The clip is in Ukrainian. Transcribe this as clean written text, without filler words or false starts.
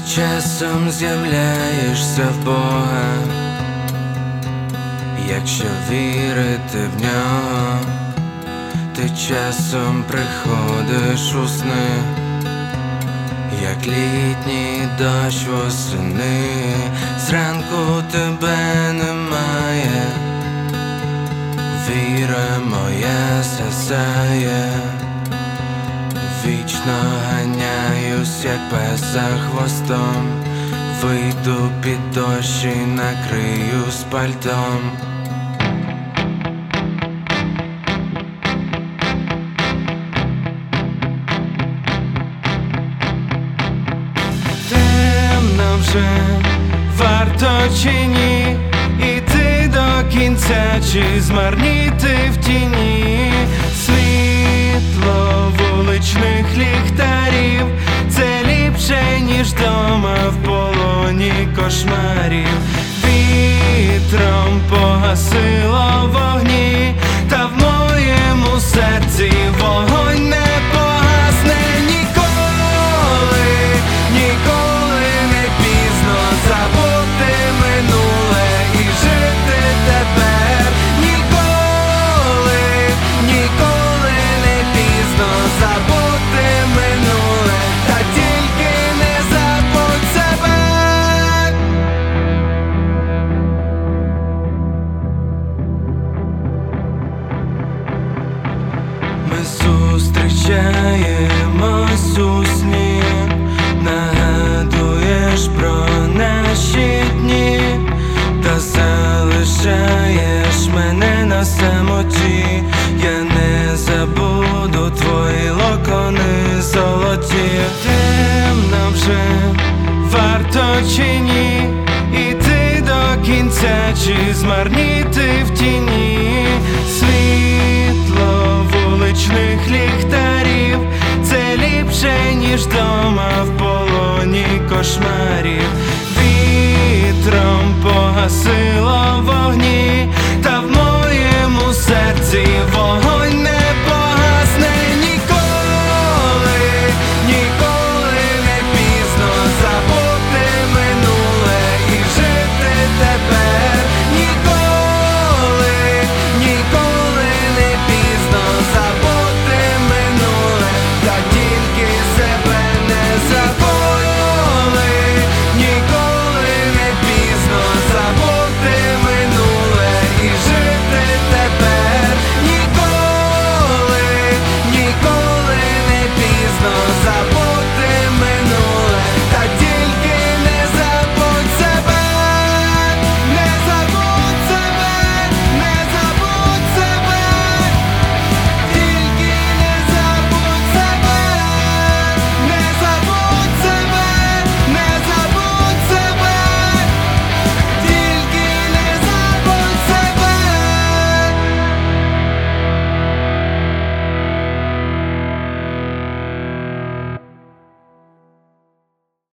Часом з'являєшся в Бога, якщо вірити в нього, ти часом приходиш у сни, як літній дощ восени. Зранку тебе немає, віра моя згасає. Вічно ганяюсь, як пес за хвостом, вийду під дощ і накрию з пальтом. Темно вже, варто чи ні іти до кінця, чи змарніти в тіні. Світло вуличних ліхтарів — це ліпше, ніж дома в полоні кошмарів. Вітром погасило вогні, та в моєму серці вогонь не погасне ніколи. Ніколи не пізно забути минуле і жити тепер. Ніколи, ніколи не пізно забути минуле, та тільки не забудь себе. Ми зустрічаємось у сні, нагадуєш про наші дні, та залишаєш мене на самоті. Я не забуду твої локони золоті. Темно вже, варто чи ні іти до кінця, чи змарніти в тіні. Світло вуличних ліхтарів — це ліпше, ніж дома в полоні кошмарів. Вітром погасило